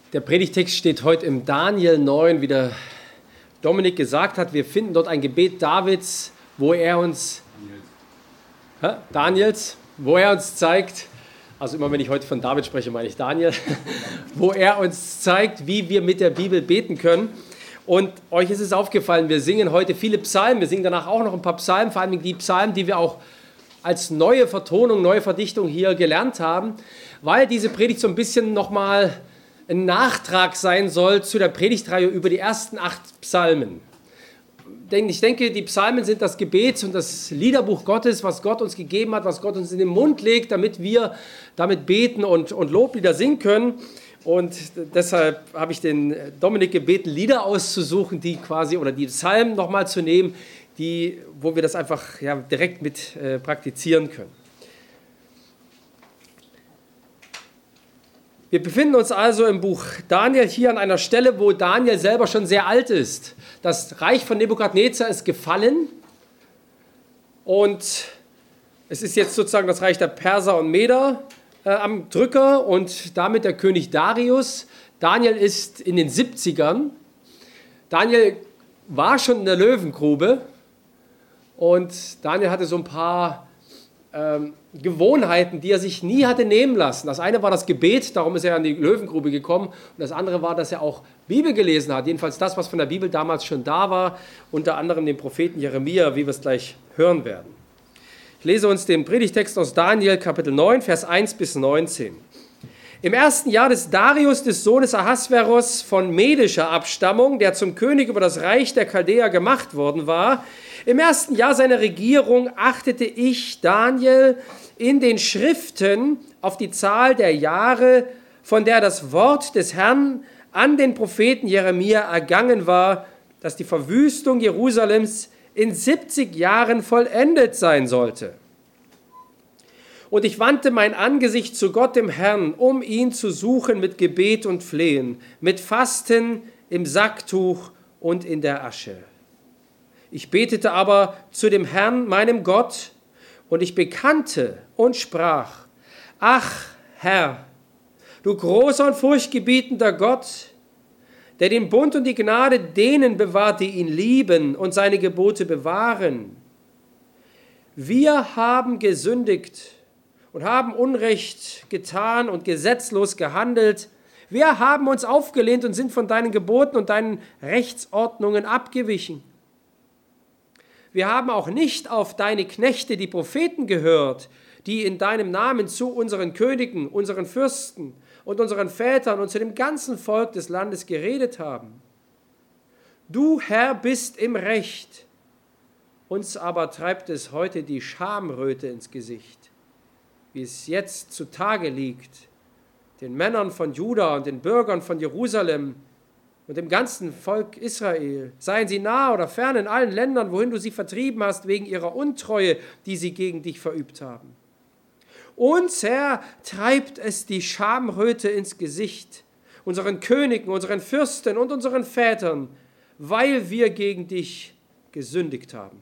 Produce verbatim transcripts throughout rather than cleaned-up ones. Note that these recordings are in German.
Der Predigtext steht heute im Daniel neun, wie der Dominik gesagt hat. Wir finden dort ein Gebet Davids, wo er uns, Daniels, hä? Daniels wo er uns zeigt, also immer wenn ich heute von David spreche, meine ich Daniel, wo er uns zeigt, wie wir mit der Bibel beten können. Und euch ist es aufgefallen, wir singen heute viele Psalmen, wir singen danach auch noch ein paar Psalmen, vor allem die Psalmen, die wir auch als neue Vertonung, neue Verdichtung hier gelernt haben, weil diese Predigt so ein bisschen nochmal ein Nachtrag sein soll zu der Predigtreihe über die ersten acht Psalmen. Denn ich denke, die Psalmen sind das Gebet und das Liederbuch Gottes, was Gott uns gegeben hat, was Gott uns in den Mund legt, damit wir damit beten und, und Loblieder singen können. Und deshalb habe ich den Dominik gebeten, Lieder auszusuchen, die quasi, oder die Psalmen nochmal zu nehmen, die, wo wir das einfach ja, direkt mit äh, praktizieren können. Wir befinden uns also im Buch Daniel hier an einer Stelle, wo Daniel selber schon sehr alt ist. Das Reich von Nebukadnezar ist gefallen und es ist jetzt sozusagen das Reich der Perser und Meder äh, am Drücker und damit der König Darius. Daniel ist in den siebzigern. Daniel war schon in der Löwengrube und Daniel hatte so ein paar ähm, Gewohnheiten, die er sich nie hatte nehmen lassen. Das eine war das Gebet, darum ist er in die Löwengrube gekommen. Und das andere war, dass er auch Bibel gelesen hat. Jedenfalls das, was von der Bibel damals schon da war, unter anderem den Propheten Jeremia, wie wir es gleich hören werden. Ich lese uns den Predigtext aus Daniel, Kapitel neun, Vers eins bis neunzehn. Im ersten Jahr des Darius, des Sohnes Ahasveros von medischer Abstammung, der zum König über das Reich der Chaldäer gemacht worden war, im ersten Jahr seiner Regierung achtete ich, Daniel, in den Schriften auf die Zahl der Jahre, von der das Wort des Herrn an den Propheten Jeremia ergangen war, dass die Verwüstung Jerusalems in siebzig Jahren vollendet sein sollte. Und ich wandte mein Angesicht zu Gott, dem Herrn, um ihn zu suchen mit Gebet und Flehen, mit Fasten im Sacktuch und in der Asche. Ich betete aber zu dem Herrn, meinem Gott, und ich bekannte und sprach: Ach, Herr, du großer und furchtgebietender Gott, der den Bund und die Gnade denen bewahrt, die ihn lieben und seine Gebote bewahren. Wir haben gesündigt und haben Unrecht getan und gesetzlos gehandelt. Wir haben uns aufgelehnt und sind von deinen Geboten und deinen Rechtsordnungen abgewichen. Wir haben auch nicht auf deine Knechte, die Propheten, gehört, die in deinem Namen zu unseren Königen, unseren Fürsten und unseren Vätern und zu dem ganzen Volk des Landes geredet haben. Du, Herr, bist im Recht, uns aber treibt es heute die Schamröte ins Gesicht, wie es jetzt zutage liegt, den Männern von Juda und den Bürgern von Jerusalem und dem ganzen Volk Israel, seien sie nah oder fern in allen Ländern, wohin du sie vertrieben hast, wegen ihrer Untreue, die sie gegen dich verübt haben. Uns, Herr, treibt es die Schamröte ins Gesicht, unseren Königen, unseren Fürsten und unseren Vätern, weil wir gegen dich gesündigt haben.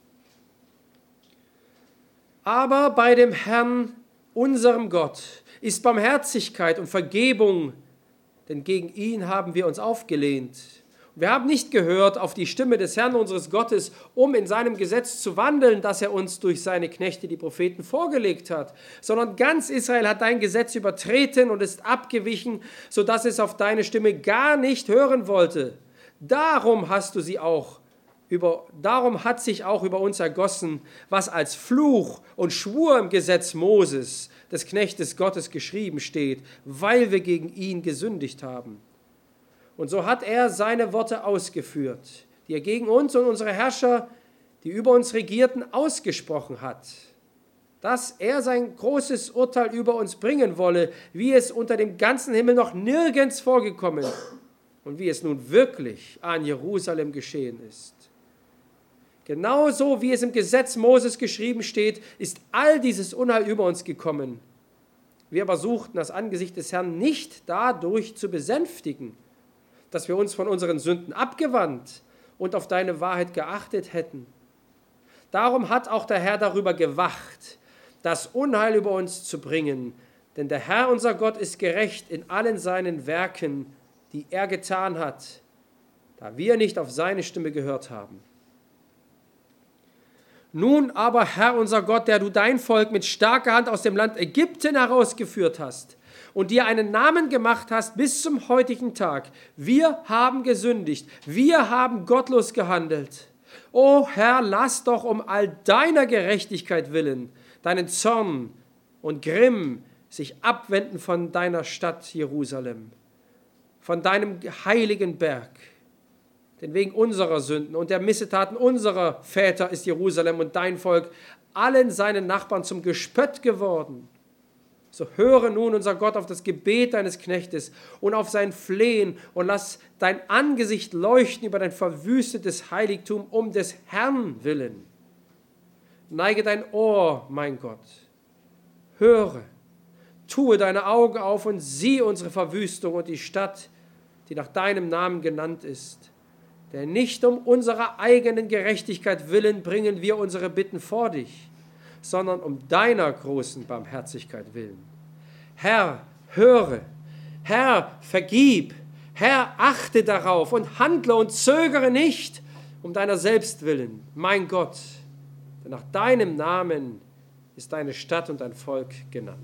Aber bei dem Herrn, unserem Gott, ist Barmherzigkeit und Vergebung, denn gegen ihn haben wir uns aufgelehnt. Wir haben nicht gehört auf die Stimme des Herrn unseres Gottes, um in seinem Gesetz zu wandeln, das er uns durch seine Knechte, die Propheten, vorgelegt hat, sondern ganz Israel hat dein Gesetz übertreten und ist abgewichen, sodass es auf deine Stimme gar nicht hören wollte. Darum hast du sie auch über, darum hat sich auch über uns ergossen, was als Fluch und Schwur im Gesetz Moses, des Knechtes Gottes, geschrieben steht, weil wir gegen ihn gesündigt haben. Und so hat er seine Worte ausgeführt, die er gegen uns und unsere Herrscher, die über uns regierten, ausgesprochen hat, dass er sein großes Urteil über uns bringen wolle, wie es unter dem ganzen Himmel noch nirgends vorgekommen und wie es nun wirklich an Jerusalem geschehen ist. Genauso wie es im Gesetz Moses geschrieben steht, ist all dieses Unheil über uns gekommen. Wir aber suchten das Angesicht des Herrn nicht dadurch zu besänftigen, dass wir uns von unseren Sünden abgewandt und auf deine Wahrheit geachtet hätten. Darum hat auch der Herr darüber gewacht, das Unheil über uns zu bringen, Denn der Herr, unser Gott, ist gerecht in allen seinen Werken, die er getan hat, da wir nicht auf seine Stimme gehört haben. Nun aber, Herr, unser Gott, der du dein Volk mit starker Hand aus dem Land Ägypten herausgeführt hast und dir einen Namen gemacht hast bis zum heutigen Tag, wir haben gesündigt, wir haben gottlos gehandelt. O Herr, lass doch um all deiner Gerechtigkeit willen deinen Zorn und Grimm sich abwenden von deiner Stadt Jerusalem, von deinem heiligen Berg. Denn wegen unserer Sünden und der Missetaten unserer Väter ist Jerusalem und dein Volk allen seinen Nachbarn zum Gespött geworden. So höre nun, unser Gott, auf das Gebet deines Knechtes und auf sein Flehen und lass dein Angesicht leuchten über dein verwüstetes Heiligtum um des Herrn willen. Neige dein Ohr, mein Gott, höre, tue deine Augen auf und sieh unsere Verwüstung und die Stadt, die nach deinem Namen genannt ist. Denn nicht um unserer eigenen Gerechtigkeit willen bringen wir unsere Bitten vor dich, sondern um deiner großen Barmherzigkeit willen. Herr, höre, Herr, vergib, Herr, achte darauf und handle und zögere nicht um deiner selbst willen, mein Gott, denn nach deinem Namen ist deine Stadt und dein Volk genannt.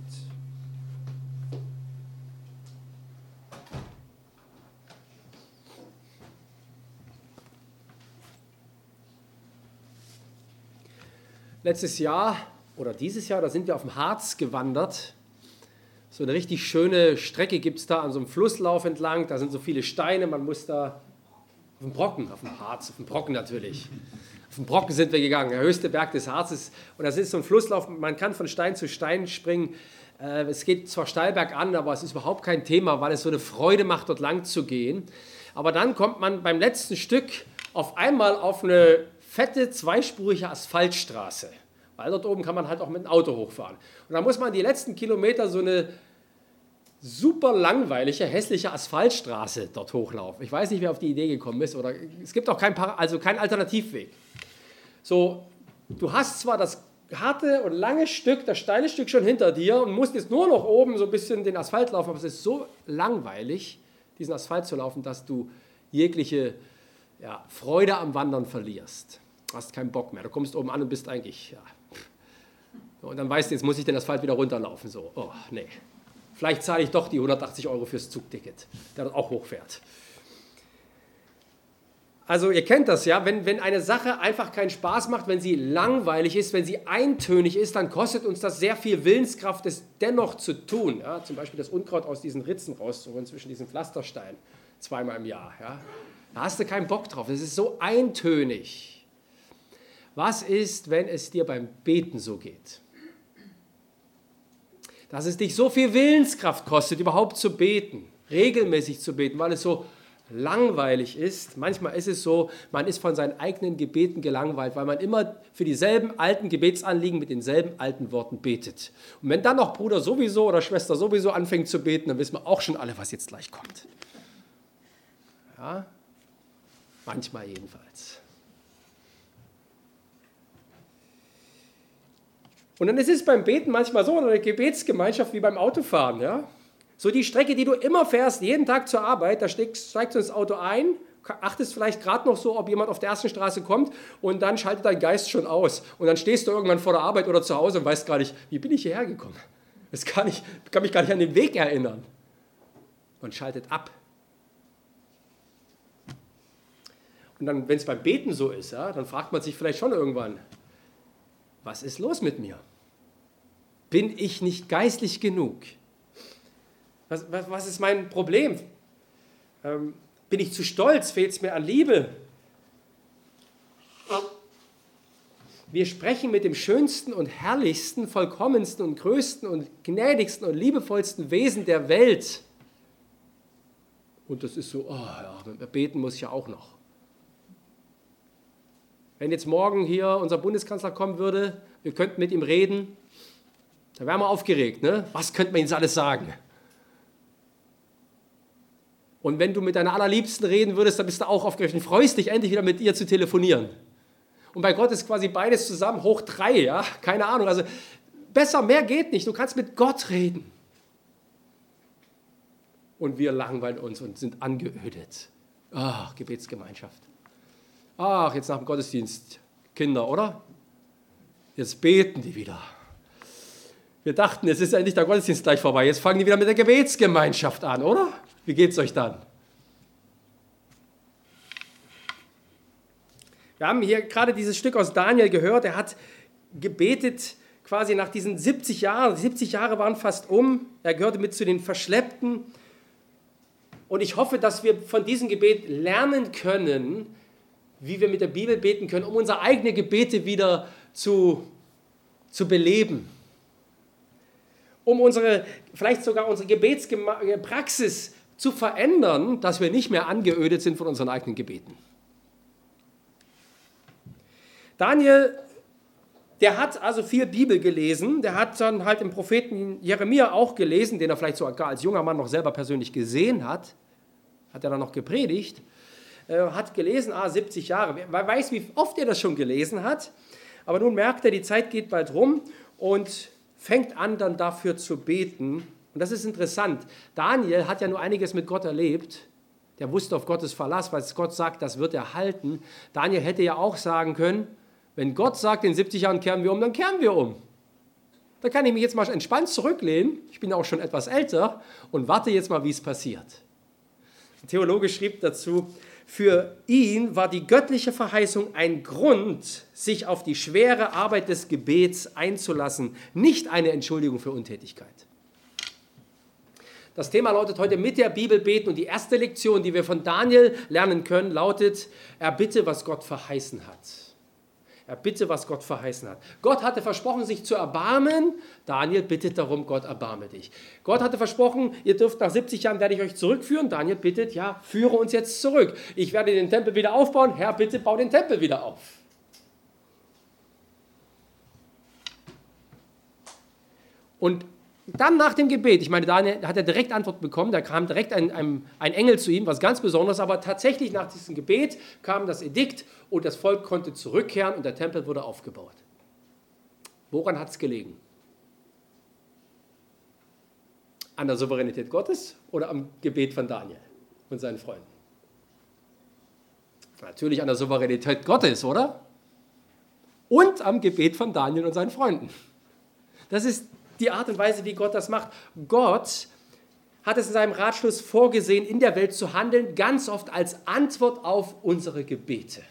Letztes Jahr oder dieses Jahr, da sind wir auf dem Harz gewandert. So eine richtig schöne Strecke gibt es da an so einem Flusslauf entlang. Da sind so viele Steine, man muss da auf dem Brocken, auf dem Harz, auf dem Brocken natürlich. Auf dem Brocken sind wir gegangen, der höchste Berg des Harzes. Und das ist so ein Flusslauf, man kann von Stein zu Stein springen. Es geht zwar steil bergan, aber es ist überhaupt kein Thema, weil es so eine Freude macht, dort lang zu gehen. Aber dann kommt man beim letzten Stück auf einmal auf eine fette, zweispurige Asphaltstraße, weil dort oben kann man halt auch mit dem Auto hochfahren. Und dann muss man die letzten Kilometer so eine super langweilige, hässliche Asphaltstraße dort hochlaufen. Ich weiß nicht, wer auf die Idee gekommen ist, oder es gibt auch keinen also kein Alternativweg. So, du hast zwar das harte und lange Stück, das steile Stück schon hinter dir und musst jetzt nur noch oben so ein bisschen den Asphalt laufen, aber es ist so langweilig, diesen Asphalt zu laufen, dass du jegliche ja, Freude am Wandern verlierst. Du hast keinen Bock mehr. Du kommst oben an und bist eigentlich, ja. Und dann weißt du, jetzt muss ich den Asphalt wieder runterlaufen. So, oh, nee. Vielleicht zahle ich doch die hundertachtzig Euro fürs Zugticket, der das auch hochfährt. Also ihr kennt das ja, wenn, wenn eine Sache einfach keinen Spaß macht, wenn sie langweilig ist, wenn sie eintönig ist, dann kostet uns das sehr viel Willenskraft, es dennoch zu tun. Ja, zum Beispiel das Unkraut aus diesen Ritzen rauszuholen, zwischen diesen Pflastersteinen, zweimal im Jahr. Ja. Da hast du keinen Bock drauf, es ist so eintönig. Was ist, wenn es dir beim Beten so geht? Dass es dich so viel Willenskraft kostet, überhaupt zu beten, regelmäßig zu beten, weil es so langweilig ist. Manchmal ist es so, man ist von seinen eigenen Gebeten gelangweilt, weil man immer für dieselben alten Gebetsanliegen mit denselben alten Worten betet. Und wenn dann noch Bruder sowieso oder Schwester sowieso anfängt zu beten, dann wissen wir auch schon alle, was jetzt gleich kommt. Ja, manchmal jedenfalls. Und dann ist es beim Beten manchmal so, in einer Gebetsgemeinschaft wie beim Autofahren. Ja? So die Strecke, die du immer fährst, jeden Tag zur Arbeit, da steigst, steigst du ins Auto ein, achtest vielleicht gerade noch so, ob jemand auf der ersten Straße kommt und dann schaltet dein Geist schon aus. Und dann stehst du irgendwann vor der Arbeit oder zu Hause und weißt gar nicht, wie bin ich hierher gekommen? Das kann ich kann mich gar nicht an den Weg erinnern. Man schaltet ab. Und dann, wenn es beim Beten so ist, ja, dann fragt man sich vielleicht schon irgendwann, was ist los mit mir? Bin ich nicht geistlich genug? Was, was, was ist mein Problem? Ähm, bin ich zu stolz? Fehlt es mir an Liebe? Wir sprechen mit dem schönsten und herrlichsten, vollkommensten und größten und gnädigsten und liebevollsten Wesen der Welt. Und das ist so, oh ja, beten muss ich ja auch noch. Wenn jetzt morgen hier unser Bundeskanzler kommen würde, wir könnten mit ihm reden, dann wären wir aufgeregt, ne? Was könnte man ihm alles sagen? Und wenn du mit deiner Allerliebsten reden würdest, dann bist du auch aufgeregt und freust dich endlich wieder mit ihr zu telefonieren. Und bei Gott ist quasi beides zusammen, hoch drei, ja, keine Ahnung. Also besser, mehr geht nicht, du kannst mit Gott reden. und wir langweilen uns und sind angeödet. Ach, Gebetsgemeinschaft. Ach, jetzt nach dem Gottesdienst, Kinder, oder? Jetzt beten die wieder. Wir dachten, jetzt ist endlich der Gottesdienst gleich vorbei. Jetzt fangen die wieder mit der Gebetsgemeinschaft an, oder? Wie geht es euch dann? Wir haben hier gerade dieses Stück aus Daniel gehört. Er hat gebetet quasi nach diesen siebzig Jahren. Die siebzig Jahre waren fast um. Er gehörte mit zu den Verschleppten. Und ich hoffe, dass wir von diesem Gebet lernen können, wie wir mit der Bibel beten können, um unsere eigenen Gebete wieder zu, zu beleben. Um unsere, vielleicht sogar unsere Gebetspraxis zu verändern, dass wir nicht mehr angeödet sind von unseren eigenen Gebeten. Daniel, der hat also viel Bibel gelesen, der hat dann halt den Propheten Jeremia auch gelesen, den er vielleicht sogar als junger Mann noch selber persönlich gesehen hat, hat er dann noch gepredigt, äh, hat gelesen, ah, siebzig Jahre, wer weiß, wie oft er das schon gelesen hat, aber nun merkt er, die Zeit geht bald rum und fängt an, dann dafür zu beten. Und das ist interessant. Daniel hat ja nur einiges mit Gott erlebt. Der wusste auf Gottes Verlass, was Gott sagt, das wird er halten. Daniel hätte ja auch sagen können, wenn Gott sagt, in siebzig Jahren kehren wir um, dann kehren wir um. Da kann ich mich jetzt mal entspannt zurücklehnen. Ich bin auch schon etwas älter und warte jetzt mal, wie es passiert. Ein Theologe schrieb dazu, für ihn war die göttliche Verheißung ein Grund, sich auf die schwere Arbeit des Gebets einzulassen, nicht eine Entschuldigung für Untätigkeit. Das Thema lautet heute mit der Bibel beten und die erste Lektion, die wir von Daniel lernen können, lautet, erbitte, was Gott verheißen hat. Erbitte, was Gott verheißen hat. Gott hatte versprochen, sich zu erbarmen. Daniel bittet darum, Gott, erbarme dich. Gott hatte versprochen, ihr dürft nach siebzig Jahren, werde ich euch zurückführen. Daniel bittet, ja, führe uns jetzt zurück. Ich werde den Tempel wieder aufbauen. Herr, bitte bau den Tempel wieder auf. Und dann nach dem Gebet, ich meine, Daniel hat er direkt Antwort bekommen, da kam direkt ein, ein, ein Engel zu ihm, was ganz Besonderes, aber tatsächlich nach diesem Gebet kam das Edikt und das Volk konnte zurückkehren und der Tempel wurde aufgebaut. Woran hat es gelegen? An der Souveränität Gottes oder am Gebet von Daniel und seinen Freunden? Natürlich an der Souveränität Gottes, oder? Und am Gebet von Daniel und seinen Freunden. Das ist die Art und Weise, wie Gott das macht. Gott hat es in seinem Ratschluss vorgesehen, in der Welt zu handeln, ganz oft als Antwort auf unsere Gebete.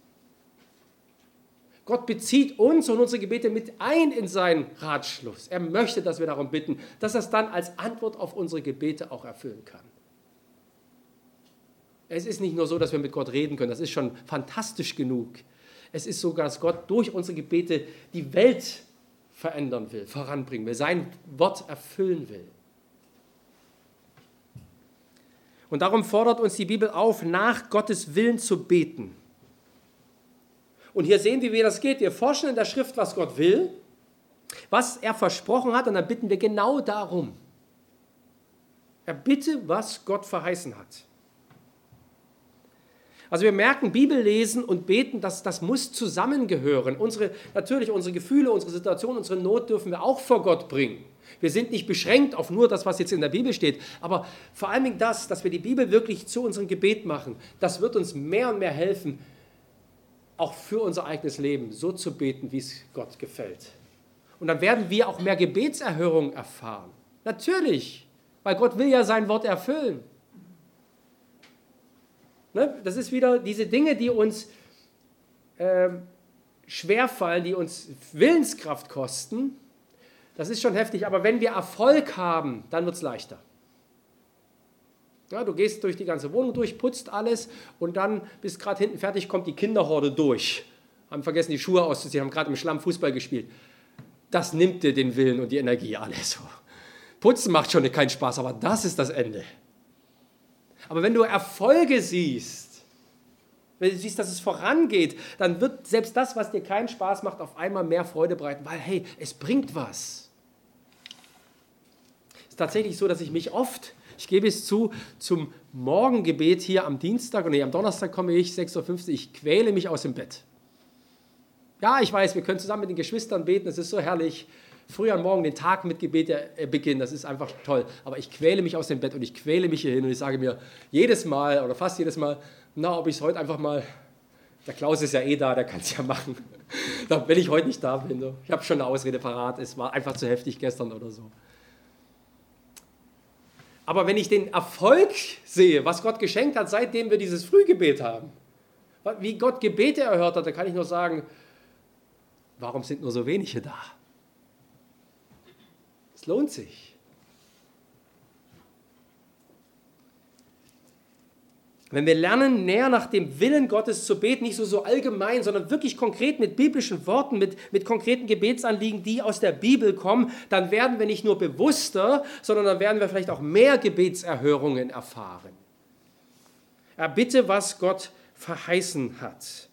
Gott bezieht uns und unsere Gebete mit ein in seinen Ratschluss. Er möchte, dass wir darum bitten, dass er es dann als Antwort auf unsere Gebete auch erfüllen kann. Es ist nicht nur so, dass wir mit Gott reden können, das ist schon fantastisch genug. Es ist sogar, dass Gott durch unsere Gebete die Welt verändern will, voranbringen will, sein Wort erfüllen will. Und darum fordert uns die Bibel auf, nach Gottes Willen zu beten. Und hier sehen wir, wie das geht. Wir forschen in der Schrift, was Gott will, was er versprochen hat, und dann bitten wir genau darum. Erbitte, was Gott verheißen hat. Also wir merken, Bibel lesen und beten, das, das muss zusammengehören. Unsere, natürlich unsere Gefühle, unsere Situation, unsere Not dürfen wir auch vor Gott bringen. Wir sind nicht beschränkt auf nur das, was jetzt in der Bibel steht, aber vor allen Dingen das, dass wir die Bibel wirklich zu unserem Gebet machen, das wird uns mehr und mehr helfen, auch für unser eigenes Leben so zu beten, wie es Gott gefällt. Und dann werden wir auch mehr Gebetserhörung erfahren. Natürlich, weil Gott will ja sein Wort erfüllen. Das ist wieder diese Dinge, die uns äh, schwerfallen, die uns Willenskraft kosten. Das ist schon heftig, aber wenn wir Erfolg haben, dann wird es leichter. Ja, du gehst durch die ganze Wohnung durch, putzt alles und dann bist gerade hinten fertig, kommt die Kinderhorde durch. Haben vergessen, die Schuhe auszuziehen, haben gerade im Schlamm Fußball gespielt. Das nimmt dir den Willen und die Energie alles. Putzen macht schon keinen Spaß, aber das ist das Ende. Aber wenn du Erfolge siehst, wenn du siehst, dass es vorangeht, dann wird selbst das, was dir keinen Spaß macht, auf einmal mehr Freude bereiten, weil, hey, es bringt was. Es ist tatsächlich so, dass ich mich oft, ich gebe es zu, zum Morgengebet hier am Dienstag, nee, am Donnerstag komme ich, sechs Uhr fünfzig, ich quäle mich aus dem Bett. Ja, ich weiß, wir können zusammen mit den Geschwistern beten, es ist so herrlich, früh am Morgen den Tag mit Gebet äh, beginnen, das ist einfach toll. Aber ich quäle mich aus dem Bett und ich quäle mich hier hin und ich sage mir jedes Mal oder fast jedes Mal, na, ob ich es heute einfach mal, der Klaus ist ja eh da, der kann es ja machen. Wenn ich heute nicht da bin, so. Ich habe schon eine Ausrede parat, es war einfach zu heftig gestern oder so. Aber wenn ich den Erfolg sehe, was Gott geschenkt hat, seitdem wir dieses Frühgebet haben, wie Gott Gebete erhört hat, dann kann ich nur sagen, warum sind nur so wenige da? Es lohnt sich. Wenn wir lernen, näher nach dem Willen Gottes zu beten, nicht so, so allgemein, sondern wirklich konkret mit biblischen Worten, mit, mit konkreten Gebetsanliegen, die aus der Bibel kommen, dann werden wir nicht nur bewusster, sondern dann werden wir vielleicht auch mehr Gebetserhörungen erfahren. Erbitte, was Gott verheißen hat.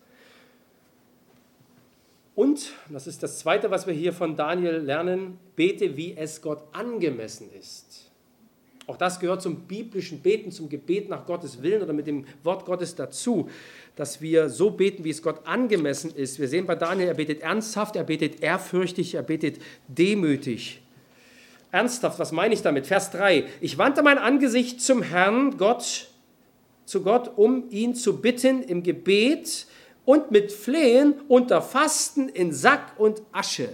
Und, das ist das Zweite, was wir hier von Daniel lernen, bete, wie es Gott angemessen ist. Auch das gehört zum biblischen Beten, zum Gebet nach Gottes Willen oder mit dem Wort Gottes dazu, dass wir so beten, wie es Gott angemessen ist. Wir sehen bei Daniel, er betet ernsthaft, er betet ehrfürchtig, er betet demütig. Ernsthaft, was meine ich damit? Vers drei. Ich wandte mein Angesicht zum Herrn, Gott, zu Gott, um ihn zu bitten im Gebet und mit Flehen unter Fasten in Sack und Asche.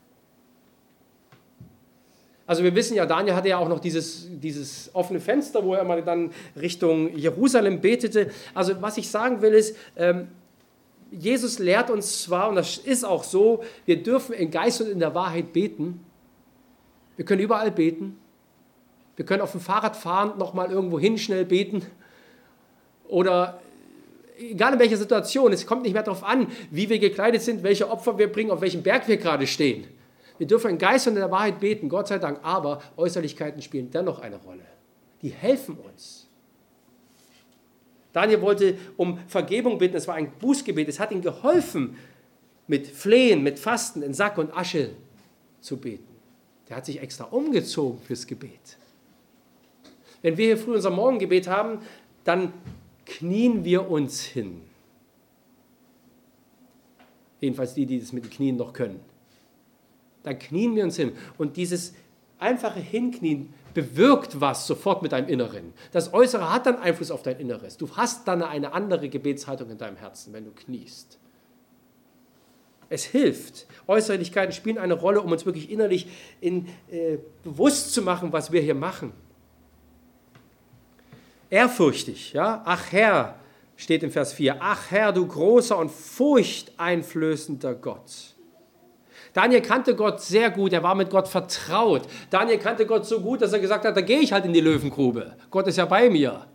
Also wir wissen ja, Daniel hatte ja auch noch dieses, dieses offene Fenster, wo er mal dann Richtung Jerusalem betete. Also was ich sagen will ist, ähm, Jesus lehrt uns zwar, und das ist auch so, wir dürfen in Geist und in der Wahrheit beten. Wir können überall beten. Wir können auf dem Fahrrad fahren, nochmal irgendwo hin schnell beten. Oder egal in welcher Situation, es kommt nicht mehr darauf an, wie wir gekleidet sind, welche Opfer wir bringen, auf welchem Berg wir gerade stehen. Wir dürfen in Geist und in der Wahrheit beten, Gott sei Dank, aber Äußerlichkeiten spielen dennoch eine Rolle. Die helfen uns. Daniel wollte um Vergebung bitten, es war ein Bußgebet, es hat ihm geholfen, mit Flehen, mit Fasten in Sack und Asche zu beten. Der hat sich extra umgezogen fürs Gebet. Wenn wir hier früh unser Morgengebet haben, dann knien wir uns hin. Jedenfalls die, die das mit den Knien noch können. Dann knien wir uns hin. Und dieses einfache Hinknien bewirkt was sofort mit deinem Inneren. Das Äußere hat dann Einfluss auf dein Inneres. Du hast dann eine andere Gebetshaltung in deinem Herzen, wenn du kniest. Es hilft. Äußerlichkeiten spielen eine Rolle, um uns wirklich innerlich in, äh, bewusst zu machen, was wir hier machen. Ehrfürchtig, ja? Ach Herr, steht im Vers vier. Ach Herr, du großer und furchteinflößender Gott. Daniel kannte Gott sehr gut, er war mit Gott vertraut. Daniel kannte Gott so gut, dass er gesagt hat, da gehe ich halt in die Löwengrube. Gott ist ja bei mir.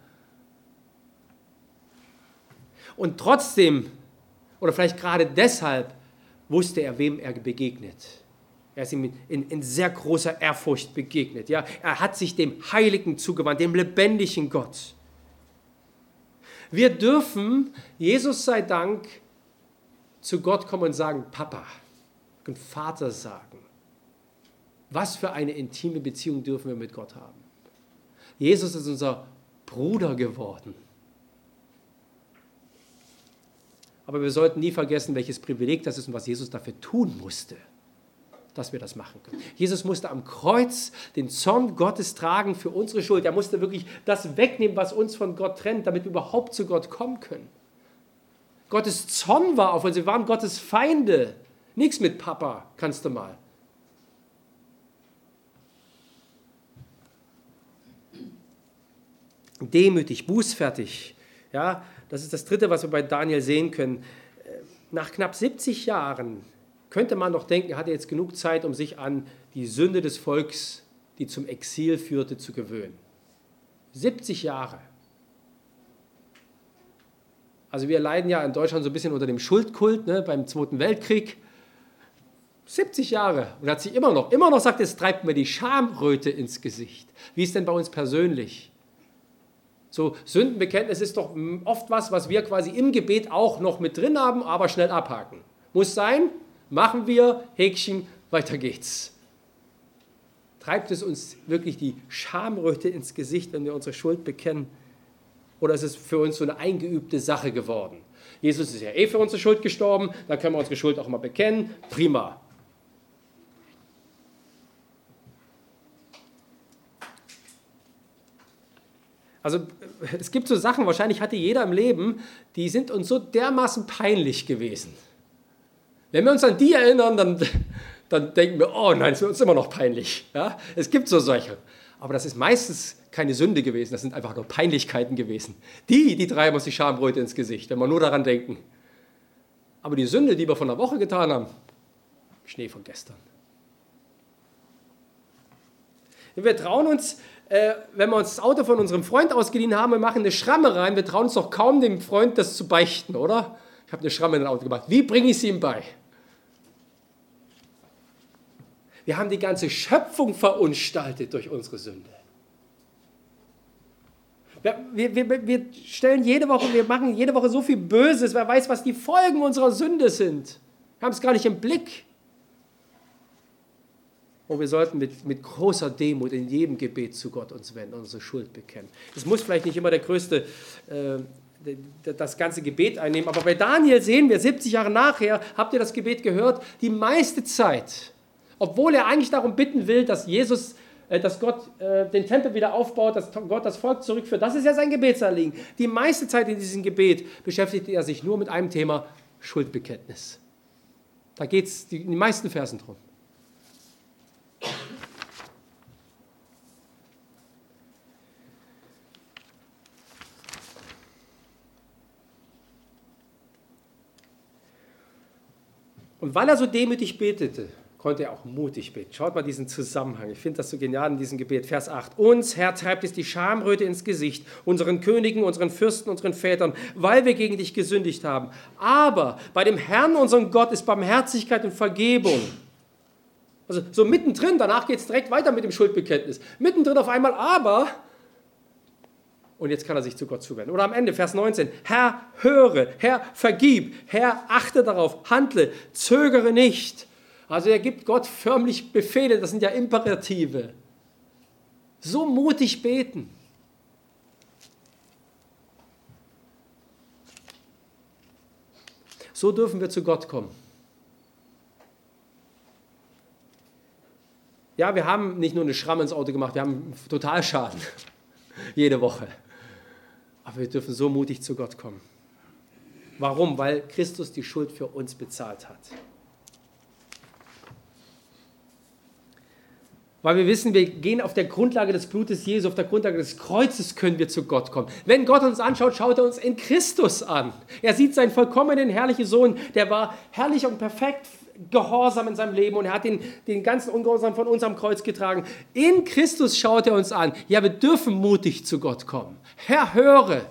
Und trotzdem, oder vielleicht gerade deshalb, wusste er, wem er begegnet. Er ist ihm in, in sehr großer Ehrfurcht begegnet. Ja? Er hat sich dem Heiligen zugewandt, dem lebendigen Gott. Wir dürfen, Jesus sei Dank, zu Gott kommen und sagen, Papa. Und Vater sagen. Was für eine intime Beziehung dürfen wir mit Gott haben? Jesus ist unser Bruder geworden. Aber wir sollten nie vergessen, welches Privileg das ist und was Jesus dafür tun musste, dass wir das machen können. Jesus musste am Kreuz den Zorn Gottes tragen für unsere Schuld. Er musste wirklich das wegnehmen, was uns von Gott trennt, damit wir überhaupt zu Gott kommen können. Gottes Zorn war auf uns, wir waren Gottes Feinde. Nichts mit Papa, kannst du mal. Demütig, bußfertig. Ja, das ist das Dritte, was wir bei Daniel sehen können. Nach knapp siebzig Jahren könnte man doch denken, er hatte jetzt genug Zeit, um sich an die Sünde des Volks, die zum Exil führte, zu gewöhnen. siebzig Jahre. Also wir leiden ja in Deutschland so ein bisschen unter dem Schuldkult, ne, beim Zweiten Weltkrieg. siebzig Jahre und hat sich immer noch, immer noch sagt, es treibt mir die Schamröte ins Gesicht. Wie ist denn bei uns persönlich? So, Sündenbekenntnis ist doch oft was, was wir quasi im Gebet auch noch mit drin haben, aber schnell abhaken. Muss sein, machen wir, Häkchen, weiter geht's. Treibt es uns wirklich die Schamröte ins Gesicht, wenn wir unsere Schuld bekennen? Oder ist es für uns so eine eingeübte Sache geworden? Jesus ist ja eh für unsere Schuld gestorben, dann können wir unsere Schuld auch mal bekennen. Prima. Also es gibt so Sachen, wahrscheinlich hatte jeder im Leben, die sind uns so dermaßen peinlich gewesen. Wenn wir uns an die erinnern, dann, dann denken wir, oh nein, es ist uns immer noch peinlich. Ja? Es gibt so solche. Aber das ist meistens keine Sünde gewesen, das sind einfach nur Peinlichkeiten gewesen. Die, die treiben uns die Schamröte ins Gesicht, wenn wir nur daran denken. Aber die Sünde, die wir vor einer Woche getan haben, Schnee von gestern. Wir trauen uns, äh, wenn wir uns das Auto von unserem Freund ausgeliehen haben und machen eine Schramme rein, wir trauen uns doch kaum dem Freund das zu beichten, oder? Ich habe eine Schramme in ein Auto gemacht. Wie bringe ich sie ihm bei? Wir haben die ganze Schöpfung verunstaltet durch unsere Sünde. Wir, wir, wir, wir stellen jede Woche, wir machen jede Woche so viel Böses, wer weiß, was die Folgen unserer Sünde sind. Wir haben es gar nicht im Blick. Und wir sollten mit, mit großer Demut in jedem Gebet zu Gott uns wenden, unsere Schuld bekennen. Es muss vielleicht nicht immer der größte, äh, das ganze Gebet einnehmen, aber bei Daniel sehen wir, siebzig Jahre nachher, habt ihr das Gebet gehört, die meiste Zeit, obwohl er eigentlich darum bitten will, dass Jesus, äh, dass Gott äh, den Tempel wieder aufbaut, dass Gott das Volk zurückführt, das ist ja sein Gebetsanliegen. Die meiste Zeit in diesem Gebet beschäftigt er sich nur mit einem Thema, Schuldbekenntnis. Da geht es in den meisten Versen drum. Und weil er so demütig betete, konnte er auch mutig beten. Schaut mal diesen Zusammenhang. Ich finde das so genial in diesem Gebet. Vers acht. Uns, Herr, treibt es die Schamröte ins Gesicht, unseren Königen, unseren Fürsten, unseren Vätern, weil wir gegen dich gesündigt haben. Aber bei dem Herrn, unserem Gott, ist Barmherzigkeit und Vergebung. Also so mittendrin, danach geht es direkt weiter mit dem Schuldbekenntnis. Mittendrin auf einmal aber, und jetzt kann er sich zu Gott zuwenden. Oder am Ende, Vers neunzehn, Herr, höre, Herr, vergib, Herr, achte darauf, handle, zögere nicht. Also er gibt Gott förmlich Befehle, das sind ja Imperative. So mutig beten. So dürfen wir zu Gott kommen. Ja, wir haben nicht nur eine Schramme ins Auto gemacht, wir haben Totalschaden. Jede Woche. Aber wir dürfen so mutig zu Gott kommen. Warum? Weil Christus die Schuld für uns bezahlt hat. Weil wir wissen, wir gehen auf der Grundlage des Blutes Jesu, auf der Grundlage des Kreuzes können wir zu Gott kommen. Wenn Gott uns anschaut, schaut er uns in Christus an. Er sieht seinen vollkommenen, herrlichen Sohn, der war herrlich und perfekt gehorsam in seinem Leben und er hat den, den ganzen Ungehorsam von uns am Kreuz getragen. In Christus schaut er uns an. Ja, wir dürfen mutig zu Gott kommen. Herr, höre.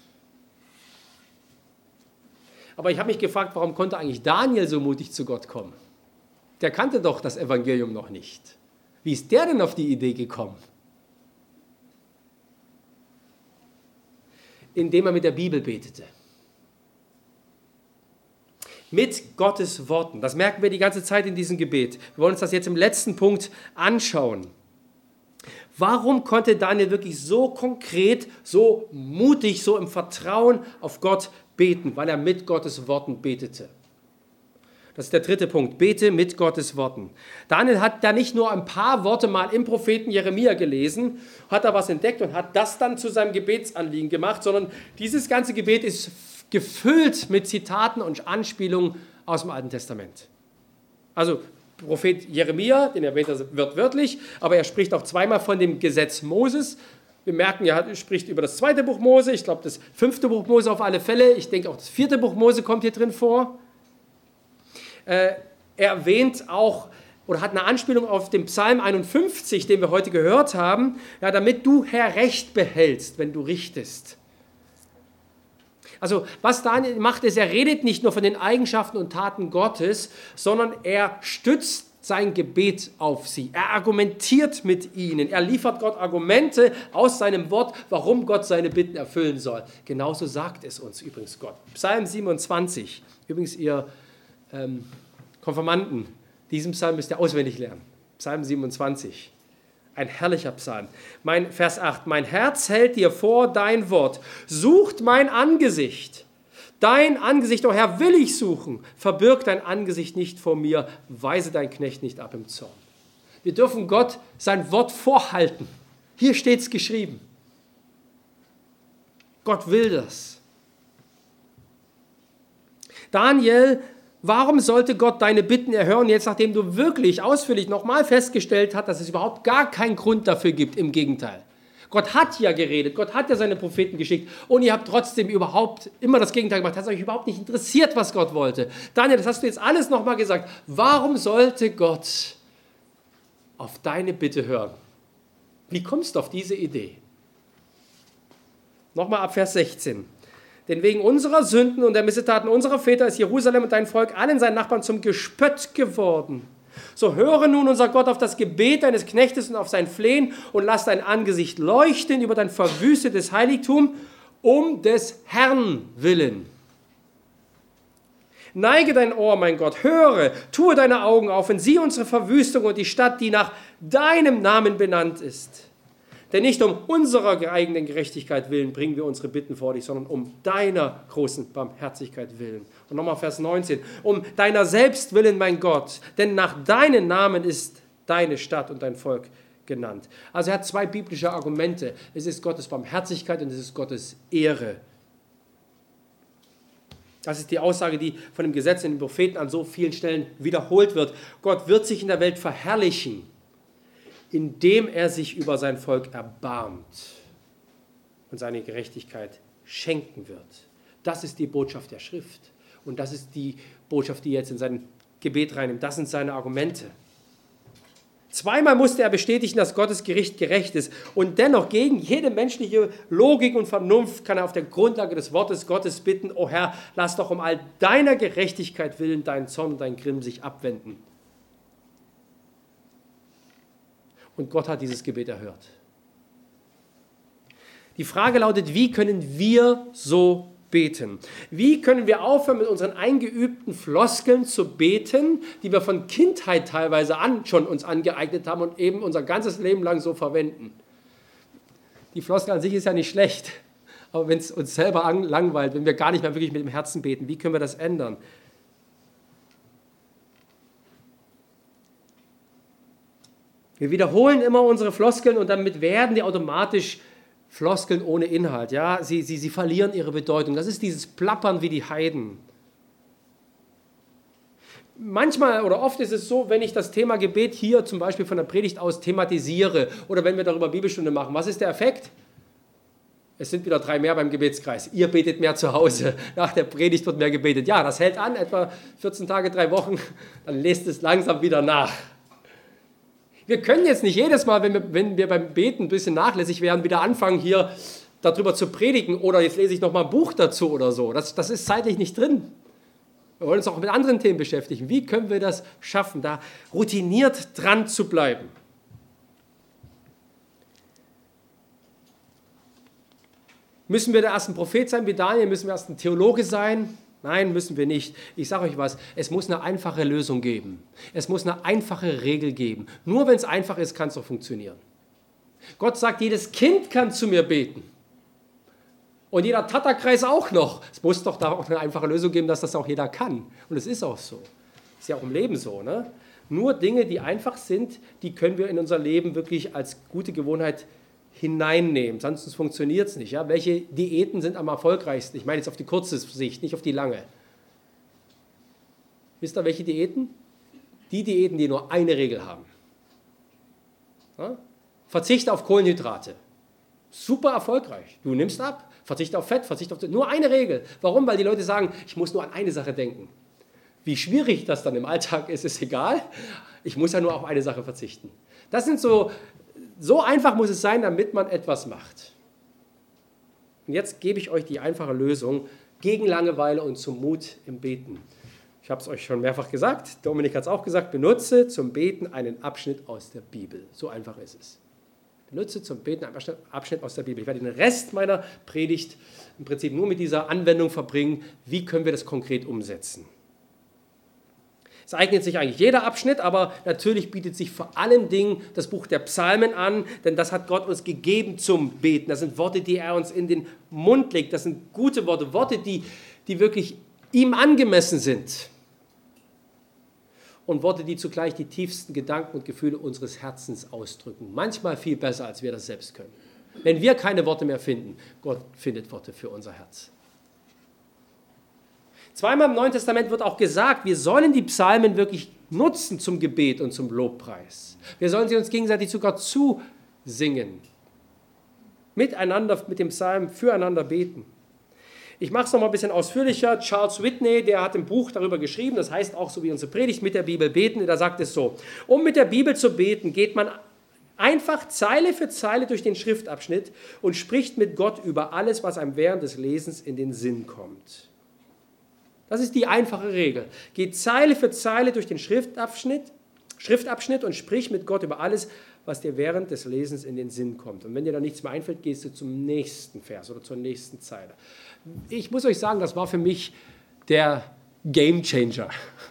Aber ich habe mich gefragt, warum konnte eigentlich Daniel so mutig zu Gott kommen? Der kannte doch das Evangelium noch nicht. Wie ist der denn auf die Idee gekommen? Indem er mit der Bibel betete. Mit Gottes Worten. Das merken wir die ganze Zeit in diesem Gebet. Wir wollen uns das jetzt im letzten Punkt anschauen. Warum konnte Daniel wirklich so konkret, so mutig, so im Vertrauen auf Gott beten? Weil er mit Gottes Worten betete. Das ist der dritte Punkt. Bete mit Gottes Worten. Daniel hat da nicht nur ein paar Worte mal im Propheten Jeremia gelesen, hat da was entdeckt und hat das dann zu seinem Gebetsanliegen gemacht, sondern dieses ganze Gebet ist gefüllt mit Zitaten und Anspielungen aus dem Alten Testament. Also Prophet Jeremia, den erwähnt er wird wörtlich, aber er spricht auch zweimal von dem Gesetz Moses. Wir merken, er spricht über das zweite Buch Mose, ich glaube das fünfte Buch Mose auf alle Fälle, ich denke auch das vierte Buch Mose kommt hier drin vor. Er erwähnt auch oder hat eine Anspielung auf den Psalm einundfünfzig, den wir heute gehört haben, ja, damit du, Herr, Recht behältst, wenn du richtest. Also was Daniel macht, ist, er redet nicht nur von den Eigenschaften und Taten Gottes, sondern er stützt sein Gebet auf sie. Er argumentiert mit ihnen. Er liefert Gott Argumente aus seinem Wort, warum Gott seine Bitten erfüllen soll. Genauso sagt es uns übrigens Gott. Psalm siebenundzwanzig. Übrigens, ihr ähm, Konfirmanden, diesen Psalm müsst ihr auswendig lernen. Psalm siebenundzwanzig. Ein herrlicher Psalm. Mein Vers acht. Mein Herz hält dir vor dein Wort. Sucht mein Angesicht. Dein Angesicht, o Herr, will ich suchen. Verbirg dein Angesicht nicht vor mir. Weise dein Knecht nicht ab im Zorn. Wir dürfen Gott sein Wort vorhalten. Hier steht es geschrieben. Gott will das. Daniel, warum sollte Gott deine Bitten erhören, jetzt nachdem du wirklich ausführlich nochmal festgestellt hast, dass es überhaupt gar keinen Grund dafür gibt? Im Gegenteil. Gott hat ja geredet, Gott hat ja seine Propheten geschickt und ihr habt trotzdem überhaupt immer das Gegenteil gemacht. Das hat euch überhaupt nicht interessiert, was Gott wollte. Daniel, das hast du jetzt alles nochmal gesagt. Warum sollte Gott auf deine Bitte hören? Wie kommst du auf diese Idee? Nochmal ab Vers sechzehn. Denn wegen unserer Sünden und der Missetaten unserer Väter ist Jerusalem und dein Volk allen seinen Nachbarn zum Gespött geworden. So höre nun unser Gott auf das Gebet deines Knechtes und auf sein Flehen und lass dein Angesicht leuchten über dein verwüstetes Heiligtum um des Herrn willen. Neige dein Ohr, mein Gott, höre, tue deine Augen auf und sieh unsere Verwüstung und die Stadt, die nach deinem Namen benannt ist. Denn nicht um unserer eigenen Gerechtigkeit willen bringen wir unsere Bitten vor dich, sondern um deiner großen Barmherzigkeit willen. Und nochmal Vers neunzehn. Um deiner selbst willen, mein Gott, denn nach deinem Namen ist deine Stadt und dein Volk genannt. Also er hat zwei biblische Argumente. Es ist Gottes Barmherzigkeit und es ist Gottes Ehre. Das ist die Aussage, die von dem Gesetz in den Propheten an so vielen Stellen wiederholt wird. Gott wird sich in der Welt verherrlichen, indem er sich über sein Volk erbarmt und seine Gerechtigkeit schenken wird. Das ist die Botschaft der Schrift. Und das ist die Botschaft, die er jetzt in sein Gebet reinnimmt. Das sind seine Argumente. Zweimal musste er bestätigen, dass Gottes Gericht gerecht ist. Und dennoch, gegen jede menschliche Logik und Vernunft kann er auf der Grundlage des Wortes Gottes bitten: O Herr, lass doch um all deiner Gerechtigkeit willen dein Zorn und dein Grimm sich abwenden. Und Gott hat dieses Gebet erhört. Die Frage lautet, wie können wir so beten? Wie können wir aufhören, mit unseren eingeübten Floskeln zu beten, die wir von Kindheit teilweise an schon uns angeeignet haben und eben unser ganzes Leben lang so verwenden? Die Floskel an sich ist ja nicht schlecht, aber wenn es uns selber an, langweilt, wenn wir gar nicht mehr wirklich mit dem Herzen beten, wie können wir das ändern? Wir wiederholen immer unsere Floskeln und damit werden die automatisch Floskeln ohne Inhalt. Ja? Sie, sie, sie verlieren ihre Bedeutung. Das ist dieses Plappern wie die Heiden. Manchmal oder oft ist es so, wenn ich das Thema Gebet hier zum Beispiel von der Predigt aus thematisiere oder wenn wir darüber Bibelstunde machen, was ist der Effekt? Es sind wieder drei mehr beim Gebetskreis. Ihr betet mehr zu Hause. Nach der Predigt wird mehr gebetet. Ja, das hält an, etwa vierzehn Tage, drei Wochen. Dann lest es langsam wieder nach. Wir können jetzt nicht jedes Mal, wenn wir, wenn wir beim Beten ein bisschen nachlässig werden, wieder anfangen, hier darüber zu predigen oder jetzt lese ich noch mal ein Buch dazu oder so. Das, das ist zeitlich nicht drin. Wir wollen uns auch mit anderen Themen beschäftigen. Wie können wir das schaffen, da routiniert dran zu bleiben? Müssen wir der erste Prophet sein wie Daniel? Müssen wir erst ein Theologe sein? Nein, müssen wir nicht. Ich sage euch was, es muss eine einfache Lösung geben. Es muss eine einfache Regel geben. Nur wenn es einfach ist, kann es doch funktionieren. Gott sagt, jedes Kind kann zu mir beten. Und jeder Tatterkreis auch noch. Es muss doch da auch eine einfache Lösung geben, dass das auch jeder kann. Und es ist auch so. Ist ja auch im Leben so. Ne? Nur Dinge, die einfach sind, die können wir in unser Leben wirklich als gute Gewohnheit hineinnehmen, sonst funktioniert es nicht. Ja? Welche Diäten sind am erfolgreichsten? Ich meine jetzt auf die kurze Sicht, nicht auf die lange. Wisst ihr, welche Diäten? Die Diäten, die nur eine Regel haben. Ja? Verzichte auf Kohlenhydrate. Super erfolgreich. Du nimmst ab, verzichte auf Fett, verzichte auf... Nur eine Regel. Warum? Weil die Leute sagen, ich muss nur an eine Sache denken. Wie schwierig das dann im Alltag ist, ist egal. Ich muss ja nur auf eine Sache verzichten. Das sind so... So einfach muss es sein, damit man etwas macht. Und jetzt gebe ich euch die einfache Lösung gegen Langeweile und zum Mut im Beten. Ich habe es euch schon mehrfach gesagt, Dominik hat es auch gesagt, benutze zum Beten einen Abschnitt aus der Bibel. So einfach ist es. Benutze zum Beten einen Abschnitt aus der Bibel. Ich werde den Rest meiner Predigt im Prinzip nur mit dieser Anwendung verbringen. Wie können wir das konkret umsetzen? Es eignet sich eigentlich jeder Abschnitt, aber natürlich bietet sich vor allen Dingen das Buch der Psalmen an, denn das hat Gott uns gegeben zum Beten. Das sind Worte, die er uns in den Mund legt. Das sind gute Worte, Worte, die, die wirklich ihm angemessen sind. Und Worte, die zugleich die tiefsten Gedanken und Gefühle unseres Herzens ausdrücken. Manchmal viel besser, als wir das selbst können. Wenn wir keine Worte mehr finden, Gott findet Worte für unser Herz. Zweimal im Neuen Testament wird auch gesagt, wir sollen die Psalmen wirklich nutzen zum Gebet und zum Lobpreis. Wir sollen sie uns gegenseitig sogar zusingen. Miteinander mit dem Psalm füreinander beten. Ich mache es noch mal ein bisschen ausführlicher. Charles Whitney, der hat ein Buch darüber geschrieben, das heißt auch so wie unsere Predigt, mit der Bibel beten. Da sagt es so: Um mit der Bibel zu beten, geht man einfach Zeile für Zeile durch den Schriftabschnitt und spricht mit Gott über alles, was einem während des Lesens in den Sinn kommt. Das ist die einfache Regel. Geht Zeile für Zeile durch den Schriftabschnitt, Schriftabschnitt und sprich mit Gott über alles, was dir während des Lesens in den Sinn kommt. Und wenn dir da nichts mehr einfällt, gehst du zum nächsten Vers oder zur nächsten Zeile. Ich muss euch sagen, das war für mich der Gamechanger.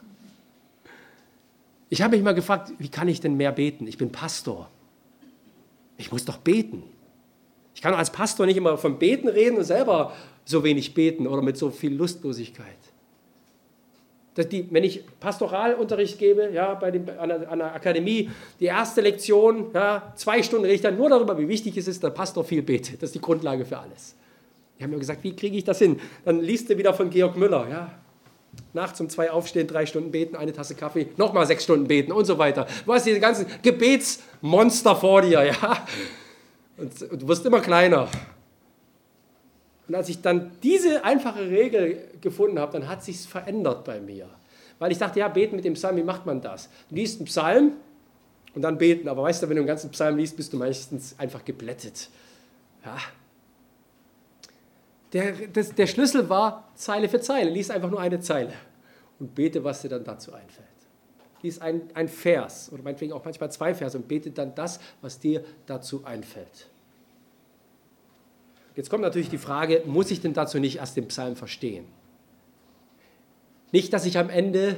Ich habe mich mal gefragt, wie kann ich denn mehr beten? Ich bin Pastor. Ich muss doch beten. Ich kann als Pastor nicht immer vom Beten reden und selber so wenig beten oder mit so viel Lustlosigkeit. Dass die, wenn ich Pastoralunterricht gebe, ja, bei dem, an, der, an der Akademie, die erste Lektion, ja, zwei Stunden rede ich dann nur darüber, wie wichtig es ist, dass der Pastor viel betet. Das ist die Grundlage für alles. Die haben mir gesagt, wie kriege ich das hin? Dann liest du wieder von Georg Müller, ja. Nachts um zwei aufstehen, drei Stunden beten, eine Tasse Kaffee, nochmal sechs Stunden beten und so weiter. Du hast diese ganzen Gebetsmonster vor dir, ja. Und, und du wirst immer kleiner. Und als ich dann diese einfache Regel gefunden habe, dann hat sich's verändert bei mir. Weil ich dachte, ja, beten mit dem Psalm, wie macht man das? Du liest einen Psalm und dann beten. Aber weißt du, wenn du den ganzen Psalm liest, bist du meistens einfach geblättet. Ja. Der, das, der Schlüssel war Zeile für Zeile. Lies einfach nur eine Zeile und bete, was dir dann dazu einfällt. Lies ein, ein Vers oder meinetwegen auch manchmal zwei Verse und bete dann das, was dir dazu einfällt. Jetzt kommt natürlich die Frage, muss ich denn dazu nicht erst den Psalm verstehen? Nicht, dass ich am Ende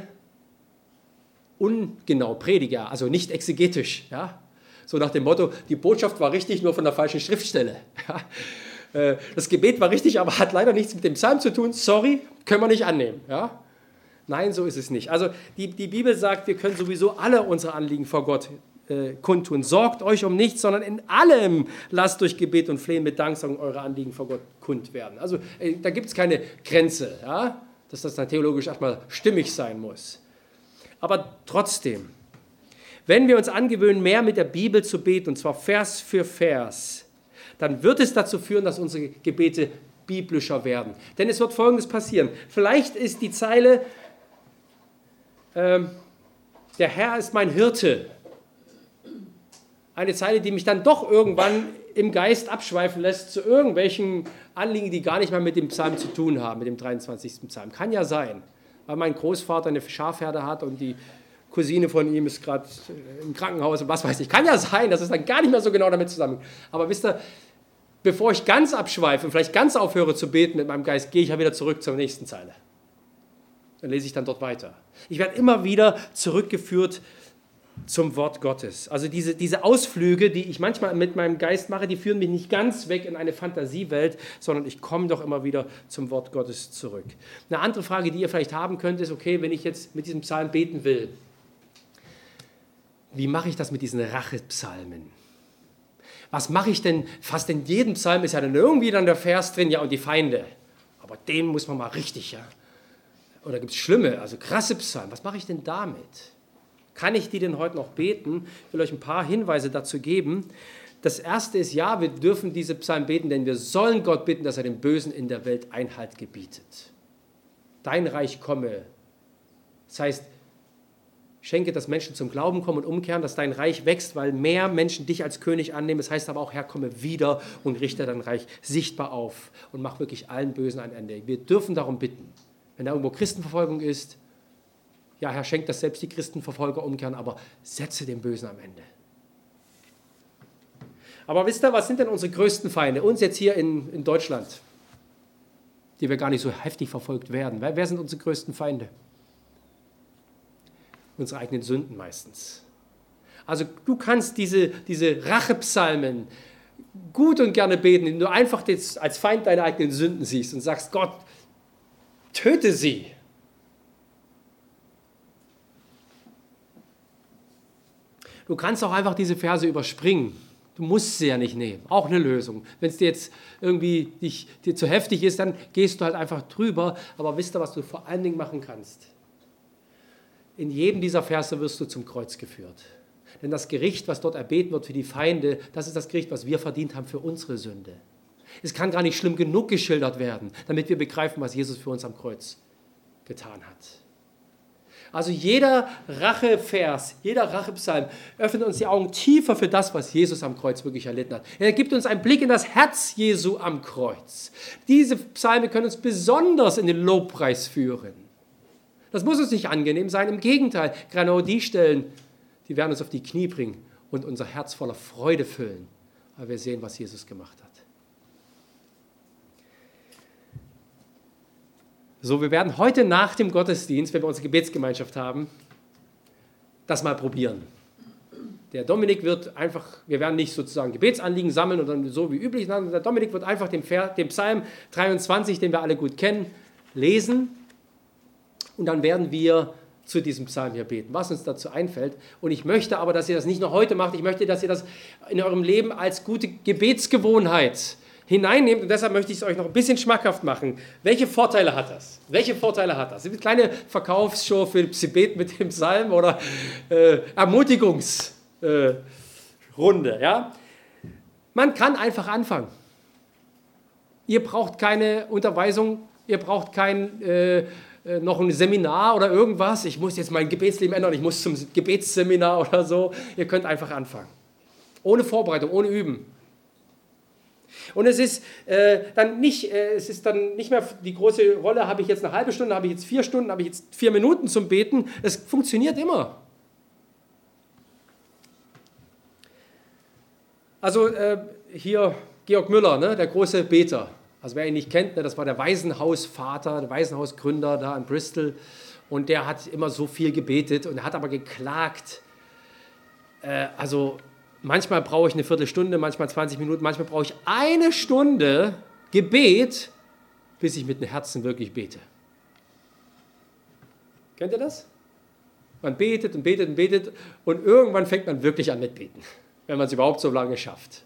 ungenau predige, also nicht exegetisch. Ja? So nach dem Motto, die Botschaft war richtig, nur von der falschen Schriftstelle. Ja? Das Gebet war richtig, aber hat leider nichts mit dem Psalm zu tun. Sorry, können wir nicht annehmen. Ja? Nein, so ist es nicht. Also die, die Bibel sagt, wir können sowieso alle unsere Anliegen vor Gott äh, kundtun. Sorgt euch um nichts, sondern in allem lasst durch Gebet und Flehen mit Danksagung eure Anliegen vor Gott kund werden. Also äh, da gibt es keine Grenze, ja? Dass das dann theologisch erstmal stimmig sein muss. Aber trotzdem, wenn wir uns angewöhnen, mehr mit der Bibel zu beten, und zwar Vers für Vers, dann wird es dazu führen, dass unsere Gebete biblischer werden. Denn es wird Folgendes passieren. Vielleicht ist die Zeile, ähm, der Herr ist mein Hirte, eine Zeile, die mich dann doch irgendwann im Geist abschweifen lässt zu irgendwelchen Anliegen, die gar nicht mehr mit dem Psalm zu tun haben, mit dem dreiundzwanzigsten Psalm. Kann ja sein, weil mein Großvater eine Schafherde hat und die Cousine von ihm ist gerade im Krankenhaus und was weiß ich. Kann ja sein, dass es dann gar nicht mehr so genau damit zusammenhängt. Aber wisst ihr, bevor ich ganz abschweife und vielleicht ganz aufhöre zu beten mit meinem Geist, gehe ich ja wieder zurück zur nächsten Zeile. Dann lese ich dann dort weiter. Ich werde immer wieder zurückgeführt zum Wort Gottes. Also diese, diese Ausflüge, die ich manchmal mit meinem Geist mache, die führen mich nicht ganz weg in eine Fantasiewelt, sondern ich komme doch immer wieder zum Wort Gottes zurück. Eine andere Frage, die ihr vielleicht haben könnt, ist, okay, wenn ich jetzt mit diesem Psalm beten will, wie mache ich das mit diesen Rachepsalmen? Was mache ich denn? Fast in jedem Psalm ist ja dann irgendwie dann der Vers drin, ja, und die Feinde. Aber den muss man mal richtig, ja. Oder gibt es schlimme, also krasse Psalmen. Was mache ich denn damit? Kann ich die denn heute noch beten? Ich will euch ein paar Hinweise dazu geben. Das erste ist, ja, wir dürfen diese Psalmen beten, denn wir sollen Gott bitten, dass er dem Bösen in der Welt Einhalt gebietet. Dein Reich komme. Das heißt, schenke, dass Menschen zum Glauben kommen und umkehren, dass dein Reich wächst, weil mehr Menschen dich als König annehmen. Das heißt aber auch, Herr, komme wieder und richte dein Reich sichtbar auf und mach wirklich allen Bösen ein Ende. Wir dürfen darum bitten. Wenn da irgendwo Christenverfolgung ist, ja, Herr, schenk, dass selbst die Christenverfolger umkehren, aber setze den Bösen am Ende. Aber wisst ihr, was sind denn unsere größten Feinde? Uns jetzt hier in, in Deutschland, die wir gar nicht so heftig verfolgt werden. Wer, wer sind unsere größten Feinde? Unsere eigenen Sünden meistens. Also du kannst diese, diese Rachepsalmen gut und gerne beten, indem du einfach als Feind deine eigenen Sünden siehst und sagst, Gott, töte sie. Du kannst auch einfach diese Verse überspringen. Du musst sie ja nicht nehmen. Auch eine Lösung. Wenn es dir jetzt irgendwie dich, dir zu heftig ist, dann gehst du halt einfach drüber. Aber wisst ihr, was du vor allen Dingen machen kannst? In jedem dieser Verse wirst du zum Kreuz geführt. Denn das Gericht, was dort erbeten wird für die Feinde, das ist das Gericht, was wir verdient haben für unsere Sünde. Es kann gar nicht schlimm genug geschildert werden, damit wir begreifen, was Jesus für uns am Kreuz getan hat. Also jeder Rachevers, jeder Rachepsalm öffnet uns die Augen tiefer für das, was Jesus am Kreuz wirklich erlitten hat. Er gibt uns einen Blick in das Herz Jesu am Kreuz. Diese Psalme können uns besonders in den Lobpreis führen. Das muss uns nicht angenehm sein, im Gegenteil, genau die Stellen, die werden uns auf die Knie bringen und unser Herz voller Freude füllen, weil wir sehen, was Jesus gemacht hat. So, wir werden heute nach dem Gottesdienst, wenn wir unsere Gebetsgemeinschaft haben, das mal probieren. Der Dominik wird einfach, wir werden nicht sozusagen Gebetsanliegen sammeln und dann so wie üblich, sondern der Dominik wird einfach den, Vers, den Psalm dreiundzwanzig, den wir alle gut kennen, lesen und dann werden wir zu diesem Psalm hier beten, was uns dazu einfällt. Und ich möchte aber, dass ihr das nicht nur heute macht, ich möchte, dass ihr das in eurem Leben als gute Gebetsgewohnheit hineinnehmt und deshalb möchte ich es euch noch ein bisschen schmackhaft machen. Welche Vorteile hat das? Welche Vorteile hat das? Eine kleine Verkaufsshow für Gebet mit dem Psalm oder äh, Ermutigungsrunde. Äh, ja? Man kann einfach anfangen. Ihr braucht keine Unterweisung, ihr braucht kein äh, noch ein Seminar oder irgendwas. Ich muss jetzt mein Gebetsleben ändern, ich muss zum Gebetsseminar oder so. Ihr könnt einfach anfangen. Ohne Vorbereitung, ohne Üben. Und es ist, äh, dann nicht, äh, es ist dann nicht mehr die große Rolle, habe ich jetzt eine halbe Stunde, habe ich jetzt vier Stunden, habe ich jetzt vier Minuten zum Beten. Es funktioniert immer. Also äh, hier Georg Müller, ne, der große Beter. Also wer ihn nicht kennt, ne, das war der Waisenhausvater, der Waisenhausgründer da in Bristol. Und der hat immer so viel gebetet und er hat aber geklagt. Äh, also manchmal brauche ich eine Viertelstunde, manchmal zwanzig Minuten, manchmal brauche ich eine Stunde Gebet, bis ich mit dem Herzen wirklich bete. Kennt ihr das? Man betet und betet und betet und irgendwann fängt man wirklich an mit Beten, wenn man es überhaupt so lange schafft.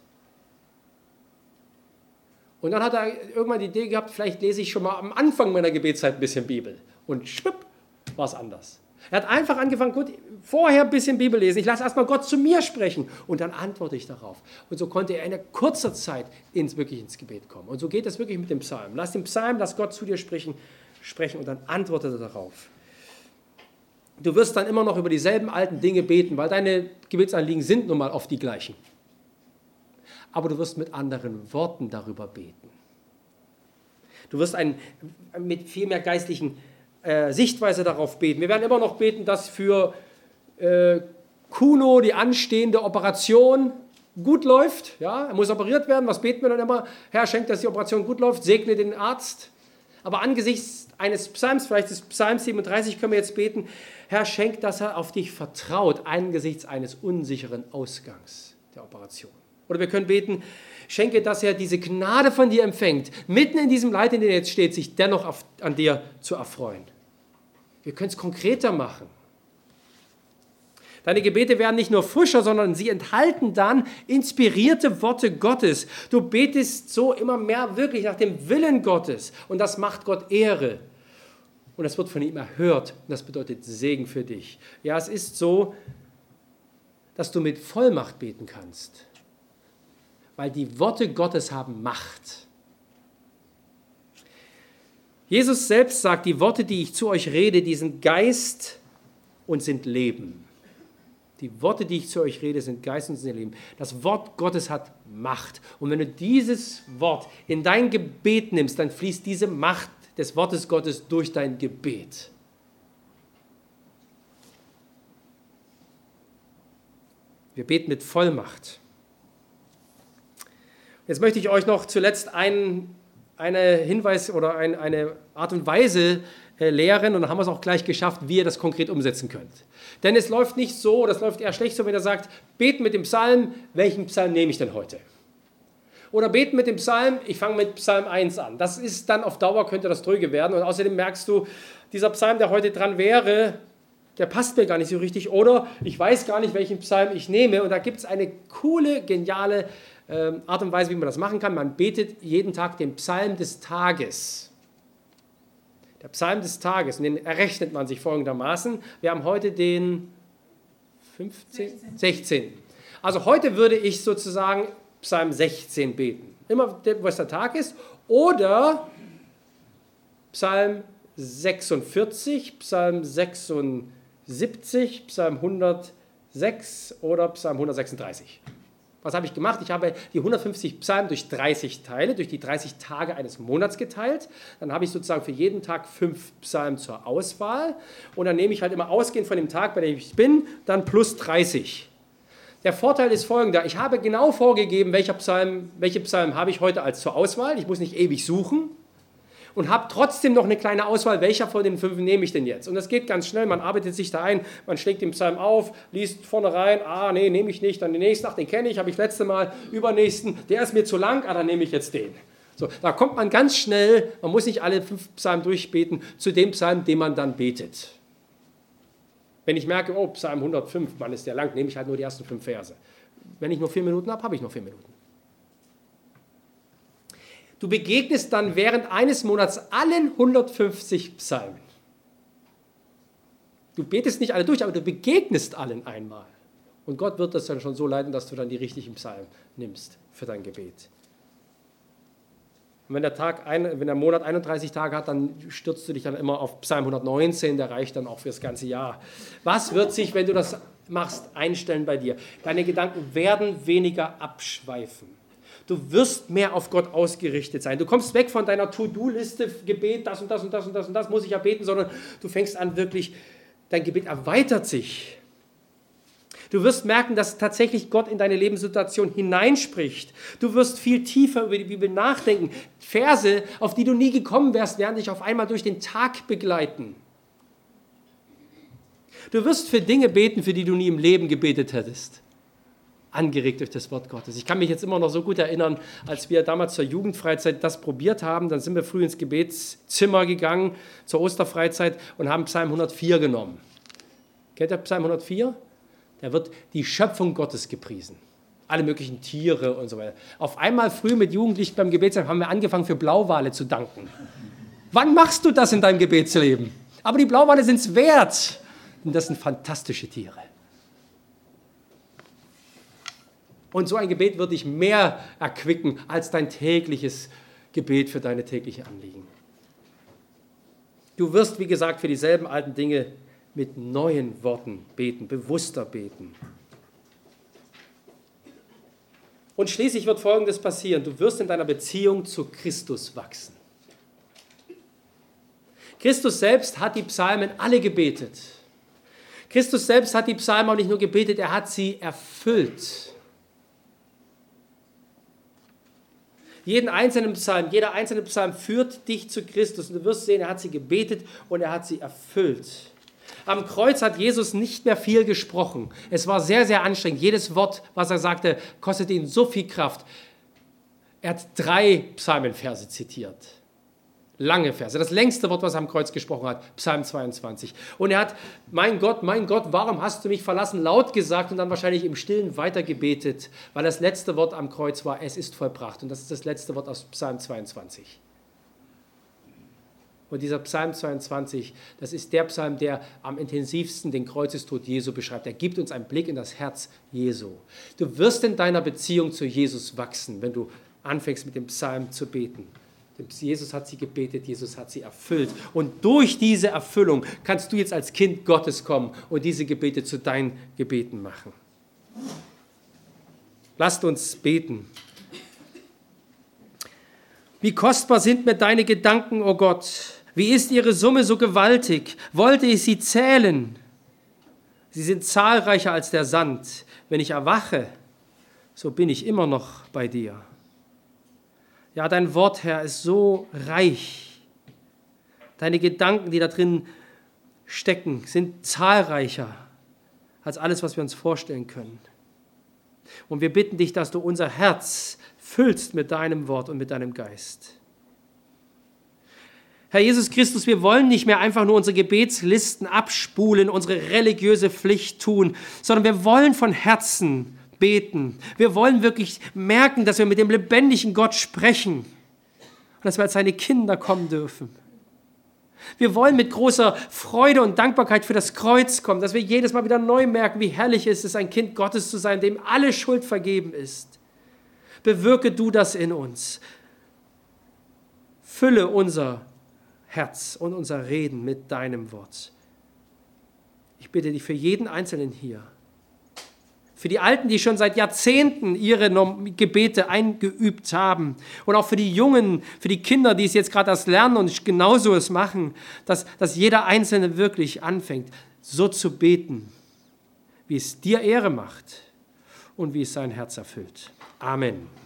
Und dann hat er irgendwann die Idee gehabt, vielleicht lese ich schon mal am Anfang meiner Gebetszeit ein bisschen Bibel. Und schwupp, war es anders. Er hat einfach angefangen, gut, vorher ein bisschen Bibel lesen. Ich lasse erstmal Gott zu mir sprechen und dann antworte ich darauf. Und so konnte er in kurzer Zeit ins, wirklich ins Gebet kommen. Und so geht das wirklich mit dem Psalm. Lass den Psalm, lass Gott zu dir sprechen, sprechen und dann antworte er darauf. Du wirst dann immer noch über dieselben alten Dinge beten, weil deine Gebetsanliegen sind nun mal oft die gleichen. Aber du wirst mit anderen Worten darüber beten. Du wirst ein, mit viel mehr geistlichen äh, Sichtweise darauf beten. Wir werden immer noch beten, dass für äh, Kuno die anstehende Operation gut läuft. Ja, er muss operiert werden. Was beten wir dann immer? Herr, schenk, dass die Operation gut läuft. Segne den Arzt. Aber angesichts eines Psalms, vielleicht des Psalms siebenunddreißig, können wir jetzt beten, Herr, schenk, dass er auf dich vertraut, angesichts eines unsicheren Ausgangs der Operation. Oder wir können beten, schenke, dass er diese Gnade von dir empfängt, mitten in diesem Leid, in dem er jetzt steht, sich dennoch auf, an dir zu erfreuen. Wir können es konkreter machen. Deine Gebete werden nicht nur frischer, sondern sie enthalten dann inspirierte Worte Gottes. Du betest so immer mehr wirklich nach dem Willen Gottes und das macht Gott Ehre. Und das wird von ihm erhört und das bedeutet Segen für dich. Ja, es ist so, dass du mit Vollmacht beten kannst, weil die Worte Gottes haben Macht. Jesus selbst sagt, die Worte, die ich zu euch rede, die sind Geist und sind Leben. Die Worte, die ich zu euch rede, sind Geist und sind Leben. Das Wort Gottes hat Macht. Und wenn du dieses Wort in dein Gebet nimmst, dann fließt diese Macht des Wortes Gottes durch dein Gebet. Wir beten mit Vollmacht. Jetzt möchte ich euch noch zuletzt einen, einen Hinweis oder ein, eine Art und Weise äh, lehren und dann haben wir es auch gleich geschafft, wie ihr das konkret umsetzen könnt. Denn es läuft nicht so, das läuft eher schlecht so, wenn ihr sagt, beten mit dem Psalm, welchen Psalm nehme ich denn heute? Oder beten mit dem Psalm, ich fange mit Psalm eins an. Das ist dann auf Dauer, könnte das dröge werden und außerdem merkst du, dieser Psalm, der heute dran wäre, der passt mir gar nicht so richtig. Oder ich weiß gar nicht, welchen Psalm ich nehme. Und da gibt es eine coole, geniale ähm, Art und Weise, wie man das machen kann. Man betet jeden Tag den Psalm des Tages. Der Psalm des Tages, und den errechnet man sich folgendermaßen. Wir haben heute den fünfzehnten sechzehnten Also heute würde ich sozusagen Psalm sechzehn beten. Immer, was der Tag ist. Oder Psalm sechsundvierzig, Psalm sechsundsiebzig, Psalm hundertsechs oder Psalm hundertsechsunddreißig. Was habe ich gemacht? Ich habe die hundertfünfzig Psalmen durch dreißig Teile, durch die dreißig Tage eines Monats geteilt. Dann habe ich sozusagen für jeden Tag fünf Psalmen zur Auswahl. Und dann nehme ich halt immer ausgehend von dem Tag, bei dem ich bin, dann plus dreißig. Der Vorteil ist folgender. Ich habe genau vorgegeben, welcher Psalm, welche Psalmen habe ich heute als zur Auswahl. Ich muss nicht ewig suchen. Und habe trotzdem noch eine kleine Auswahl, welcher von den fünf nehme ich denn jetzt. Und das geht ganz schnell, man arbeitet sich da ein, man schlägt den Psalm auf, liest vorne rein, ah nee, nehme ich nicht, dann den nächsten, ach, den kenne ich, habe ich letzte Mal, übernächsten, der ist mir zu lang, ah, dann nehme ich jetzt den. So, da kommt man ganz schnell, man muss nicht alle fünf Psalmen durchbeten, zu dem Psalm, den man dann betet. Wenn ich merke, oh, Psalm hundertfünf, Mann, ist der lang, nehme ich halt nur die ersten fünf Verse. Wenn ich nur vier Minuten habe, habe ich noch vier Minuten. Du begegnest dann während eines Monats allen hundertfünfzig Psalmen. Du betest nicht alle durch, aber du begegnest allen einmal. Und Gott wird das dann schon so leiten, dass du dann die richtigen Psalmen nimmst für dein Gebet. Und wenn der, Tag ein, wenn der Monat einunddreißig Tage hat, dann stürzt du dich dann immer auf Psalm hundertneunzehn, der reicht dann auch für das ganze Jahr. Was wird sich, wenn du das machst, einstellen bei dir? Deine Gedanken werden weniger abschweifen. Du wirst mehr auf Gott ausgerichtet sein. Du kommst weg von deiner To-Do-Liste, Gebet, das und das und das und das und das muss ich ja beten, sondern du fängst an wirklich, dein Gebet erweitert sich. Du wirst merken, dass tatsächlich Gott in deine Lebenssituation hineinspricht. Du wirst viel tiefer über die Bibel nachdenken. Verse, auf die du nie gekommen wärst, werden dich auf einmal durch den Tag begleiten. Du wirst für Dinge beten, für die du nie im Leben gebetet hättest. Angeregt durch das Wort Gottes. Ich kann mich jetzt immer noch so gut erinnern, als wir damals zur Jugendfreizeit das probiert haben, dann sind wir früh ins Gebetszimmer gegangen, zur Osterfreizeit und haben Psalm hundertvier genommen. Kennt ihr Psalm hundertvier? Da wird die Schöpfung Gottes gepriesen. Alle möglichen Tiere und so weiter. Auf einmal früh mit Jugendlichen beim Gebetsleben haben wir angefangen, für Blauwale zu danken. Wann machst du das in deinem Gebetsleben? Aber die Blauwale sind es wert. Und das sind fantastische Tiere. Und so ein Gebet wird dich mehr erquicken als dein tägliches Gebet für deine täglichen Anliegen. Du wirst, wie gesagt, für dieselben alten Dinge mit neuen Worten beten, bewusster beten. Und schließlich wird Folgendes passieren. Du wirst in deiner Beziehung zu Christus wachsen. Christus selbst hat die Psalmen alle gebetet. Christus selbst hat die Psalmen auch nicht nur gebetet, er hat sie erfüllt. Jeden einzelnen Psalm, jeder einzelne Psalm führt dich zu Christus. Und du wirst sehen, er hat sie gebetet und er hat sie erfüllt. Am Kreuz hat Jesus nicht mehr viel gesprochen. Es war sehr, sehr anstrengend. Jedes Wort, was er sagte, kostete ihn so viel Kraft. Er hat drei Psalmenverse zitiert. Lange Verse. Das längste Wort, was er am Kreuz gesprochen hat, Psalm zweiundzwanzig. Und er hat, mein Gott, mein Gott, warum hast du mich verlassen, laut gesagt und dann wahrscheinlich im Stillen weitergebetet, weil das letzte Wort am Kreuz war, es ist vollbracht. Und das ist das letzte Wort aus Psalm zweiundzwanzig. Und dieser Psalm zweiundzwanzig, das ist der Psalm, der am intensivsten den Kreuzestod Jesu beschreibt. Er gibt uns einen Blick in das Herz Jesu. Du wirst in deiner Beziehung zu Jesus wachsen, wenn du anfängst mit dem Psalm zu beten. Jesus hat sie gebetet, Jesus hat sie erfüllt. Und durch diese Erfüllung kannst du jetzt als Kind Gottes kommen und diese Gebete zu deinen Gebeten machen. Lasst uns beten. Wie kostbar sind mir deine Gedanken, o Gott. Wie ist ihre Summe so gewaltig? Wollte ich sie zählen? Sie sind zahlreicher als der Sand. Wenn ich erwache, so bin ich immer noch bei dir. Ja, dein Wort, Herr, ist so reich. Deine Gedanken, die da drin stecken, sind zahlreicher als alles, was wir uns vorstellen können. Und wir bitten dich, dass du unser Herz füllst mit deinem Wort und mit deinem Geist. Herr Jesus Christus, wir wollen nicht mehr einfach nur unsere Gebetslisten abspulen, unsere religiöse Pflicht tun, sondern wir wollen von Herzen beten. Wir wollen wirklich merken, dass wir mit dem lebendigen Gott sprechen und dass wir als seine Kinder kommen dürfen. Wir wollen mit großer Freude und Dankbarkeit für das Kreuz kommen, dass wir jedes Mal wieder neu merken, wie herrlich es ist, ein Kind Gottes zu sein, dem alle Schuld vergeben ist. Bewirke du das in uns. Fülle unser Herz und unser Reden mit deinem Wort. Ich bitte dich für jeden Einzelnen hier, für die Alten, die schon seit Jahrzehnten ihre Gebete eingeübt haben und auch für die Jungen, für die Kinder, die es jetzt gerade erst lernen und genauso es machen, dass, dass jeder Einzelne wirklich anfängt, so zu beten, wie es dir Ehre macht und wie es sein Herz erfüllt. Amen.